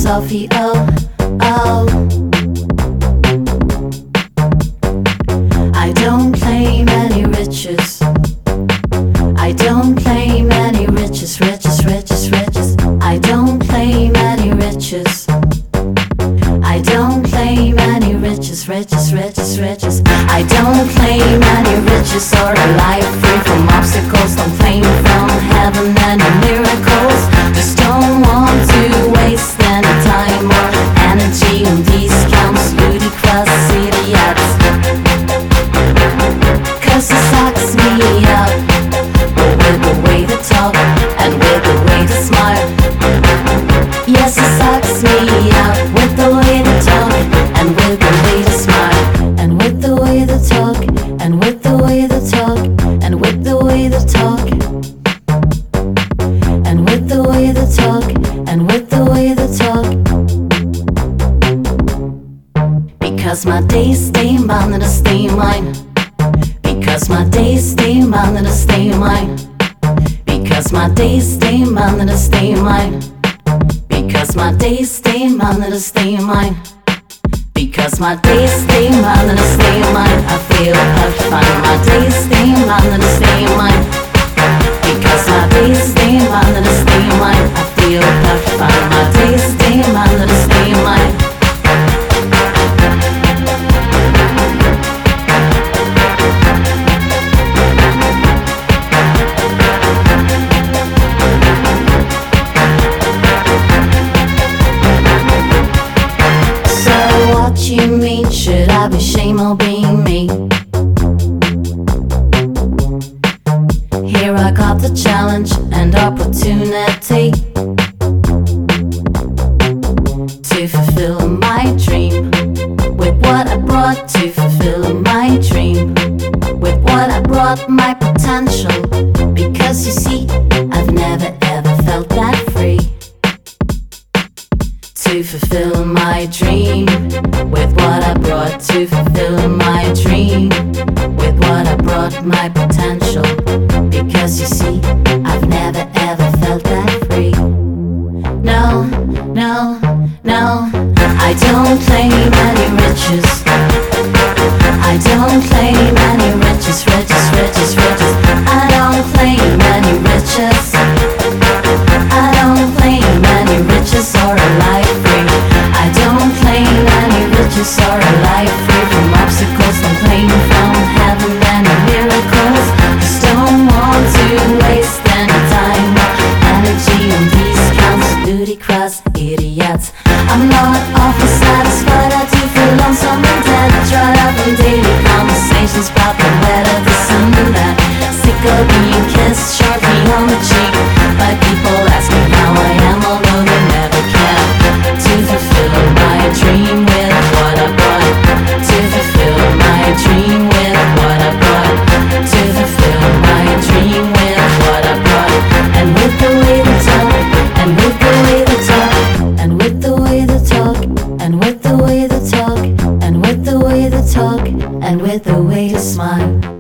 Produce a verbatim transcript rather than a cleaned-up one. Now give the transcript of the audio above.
philosophy, oh, oh. I don't claim any riches. I don't claim any riches, riches, riches, riches. I don't claim any riches. I don't claim any riches, riches, riches, riches. I don't claim any riches or a life free from obstacles. Don't claim from heaven any miracles. Just don't want to waste any time or energy on these scams, ludicrous idiots. Cause it sucks me up with the way they talk and with the way they smile. Yes, it sucks me up with the way they talk and with the way they smile. And with the way they talk and with the way they talk and with the way they talk and with the way they talk and with the way they talk. Because my days stay mine and I stay mine. Because my days stay mine and I stay mine. Because my days stay mine and I stay mine. Because my days stay mine and I stay mine. Because my days stay mine and I stay mine. I feel perfect fine. My days stay mine and I stay mine. Because my days stay mine and I stay mine. I feel perfect fine. My days stay mine and I stay mine. You mean, should I be ashamed of being me? Here I got the challenge and opportunity to fulfill my dream with what I brought, to fulfill my dream with what I brought, my potential. Because you see, I've never ever felt that free. To fulfill my dream with what I brought, to fulfill my dream with what I brought, my potential. Because you see, I've never ever felt that free. No, no, no, I don't claim any riches. I don't claim any riches, riches, riches, riches. I don't claim any riches. I don't claim any riches or a life free. I don't claim any riches or a life free from obstacles. Don't claim from heaven any miracles. Just don't want to waste any time or energy on these counts, ludicrous idiots. I'm not often satisfied. I do feel lonesome and dead. Dried up in daily conversations about the weather, this and that. Sick of being kissed sharply on the cheek by people asking how I am, although they never can. To fulfill my dream with what I brought. To fulfill my dream with what I brought. To fulfill my dream with what I brought. And with the way they talk, and with the way they talk, and with the way they talk, and with the way they talk, and with the way they talk, and with the way they smile.